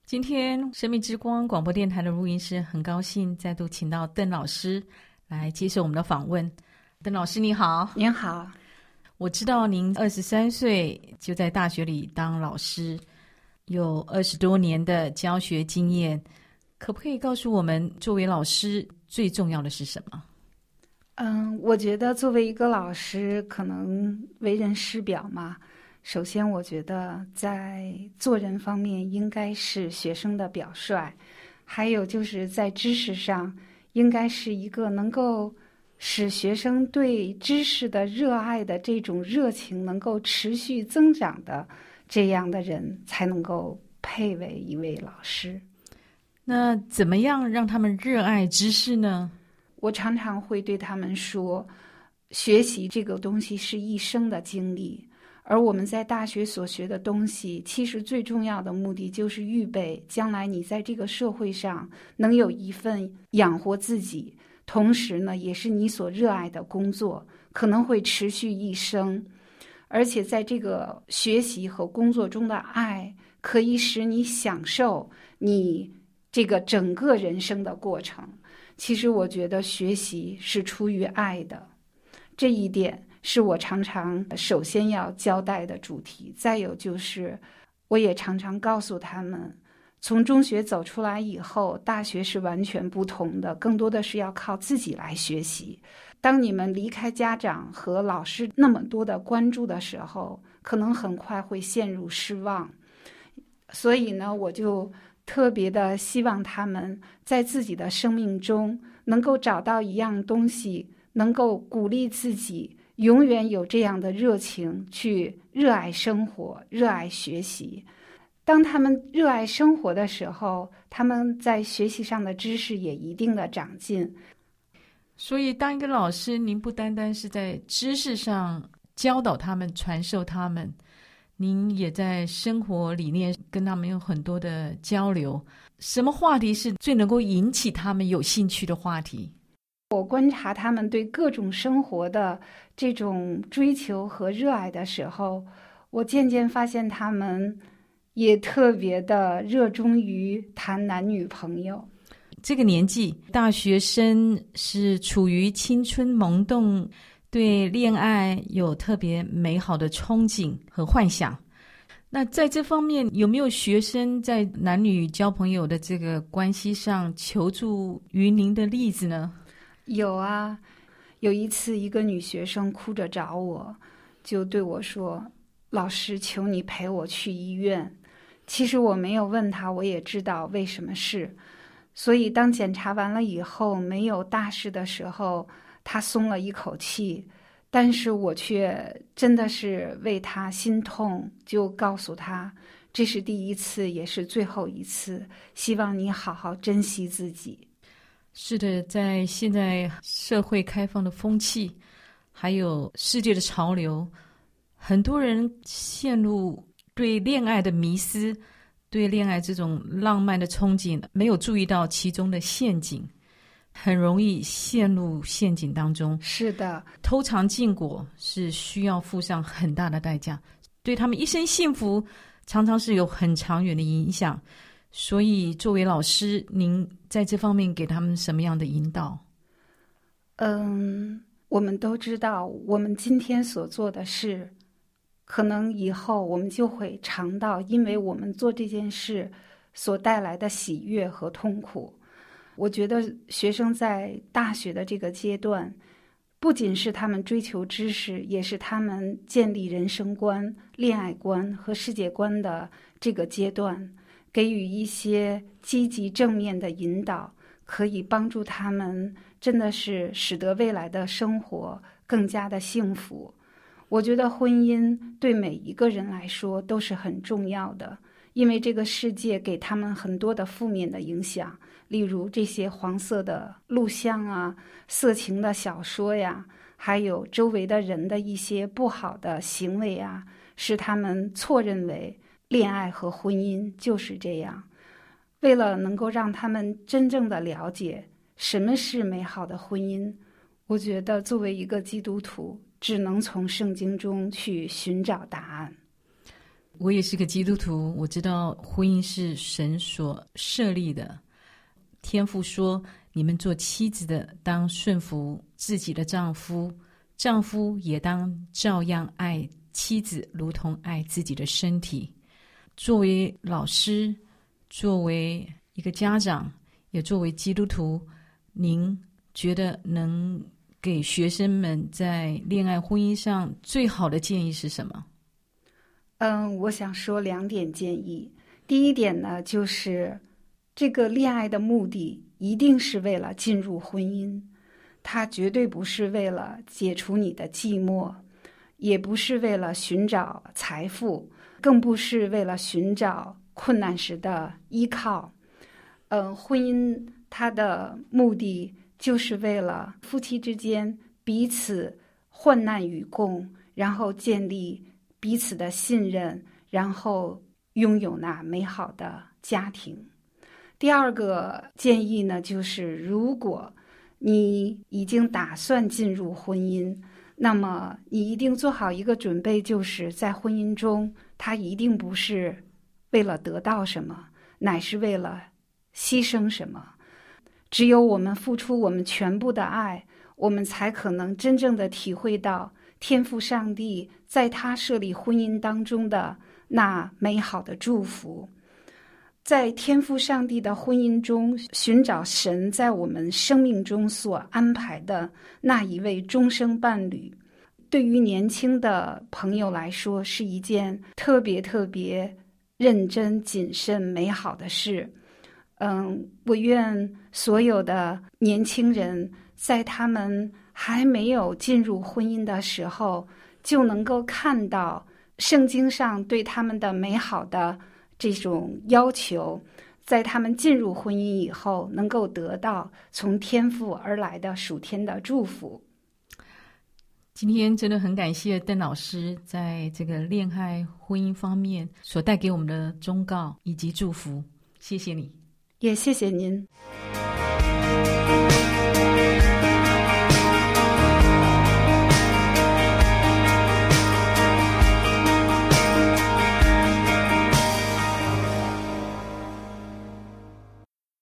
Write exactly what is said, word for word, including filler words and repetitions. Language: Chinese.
今天生命之光广播电台的录音室很高兴再度请到邓老师来接受我们的访问。邓老师你好。 您好。 我知道您二十三岁就在大学里当老师，有二十多年的教学经验，可不可以告诉我们作为老师最重要的是什么？ 嗯，我觉得作为一个老师，可能为人师表嘛，首先我觉得在做人方面应该是学生的表率，还有就是在知识上应该是一个能够使学生对知识的热爱的这种热情能够持续增长的这样的人才能够配为一位老师。 那怎么样让他们热爱知识呢？ 我常常会对他们说，学习这个东西是一生的经历，而我们在大学所学的东西，其实最重要的目的就是预备将来你在这个社会上能有一份养活自己，同时呢，也是你所热爱的工作，可能会持续一生。而且在这个学习和工作中的爱，可以使你享受你这个整个人生的过程。其实我觉得学习是出于爱的，这一点是我常常首先要交代的主题。再有就是我也常常告诉他们，从中学走出来以后，大学是完全不同的，更多的是要靠自己来学习。当你们离开家长和老师那么多的关注的时候，可能很快会陷入失望。所以呢，我就特别的希望他们在自己的生命中能够找到一样东西，能够鼓励自己永远有这样的热情，去热爱生活，热爱学习。当他们热爱生活的时候，他们在学习上的知识也一定的长进。 所以当一个老师，您不单单是在知识上教导他们，传授他们，您也在生活理念跟他们有很多的交流。什么话题是最能够引起他们有兴趣的话题？ 我观察他们对各种生活的这种追求和热爱的时候，我渐渐发现他们也特别的热衷于谈男女朋友。 这个年纪，大学生是处于青春萌动，对恋爱有特别美好的憧憬和幻想。那在这方面，有没有学生在男女交朋友的这个关系上求助于您的例子呢？ 有啊，有一次一个女学生哭着找我，就对我说，老师，求你陪我去医院。其实我没有问她，我也知道为什么事。所以当检查完了以后，没有大事的时候，她松了一口气，但是我却真的是为她心痛，就告诉她，这是第一次，也是最后一次，希望你好好珍惜自己。 是的，在现在社会开放的风气，还有世界的潮流，很多人陷入对恋爱的迷思，对恋爱这种浪漫的憧憬，没有注意到其中的陷阱，很容易陷入陷阱当中。 是的， 偷尝禁果是需要付上很大的代价，对他们一生幸福常常是有很长远的影响。所以作为老师，您在这方面给他们什么样的引导？ 嗯，我们都知道，我们今天所做的事，可能以后我们就会尝到因为我们做这件事所带来的喜悦和痛苦。我觉得学生在大学的这个阶段，不仅是他们追求知识，也是他们建立人生观、恋爱观和世界观的这个阶段，给予一些积极正面的引导，可以帮助他们真的是使得未来的生活更加的幸福。我觉得婚姻对每一个人来说都是很重要的，因为这个世界给他们很多的负面的影响，例如这些黄色的录像啊、色情的小说呀，还有周围的人的一些不好的行为啊，使他们错认为恋爱和婚姻就是这样。为了能够让他们真正的了解什么是美好的婚姻，我觉得作为一个基督徒，只能从圣经中去寻找答案。 我也是个基督徒，我知道婚姻是神所设立的。天父说，你们做妻子的当顺服自己的丈夫，丈夫也当照样爱妻子，如同爱自己的身体。作为老师，作为一个家长，也作为基督徒，您觉得能给学生们在恋爱婚姻上最好的建议是什么？ 嗯，我想说两点建议。第一点呢，就是这个恋爱的目的一定是为了进入婚姻，它绝对不是为了解除你的寂寞，也不是为了寻找财富，更不是为了寻找困难时的依靠。嗯，婚姻它的目的就是为了夫妻之间彼此患难与共，然后建立彼此的信任，然后拥有那美好的家庭。第二个建议呢，就是如果你已经打算进入婚姻，那么你一定做好一个准备，就是在婚姻中，它一定不是为了得到什么，乃是为了牺牲什么。只有我们付出我们全部的爱，我们才可能真正的体会到天父上帝在他设立婚姻当中的那美好的祝福。在天父上帝的婚姻中寻找神在我们生命中所安排的那一位终生伴侣，对于年轻的朋友来说是一件特别特别认真谨慎美好的事。嗯，我愿所有的年轻人在他们还没有进入婚姻的时候，就能够看到圣经上对他们的美好的这种要求，在他们进入婚姻以后，能够得到从天父而来的属天的祝福。 今天真的很感谢邓老师在这个恋爱婚姻方面所带给我们的忠告以及祝福，谢谢你。 也谢谢您。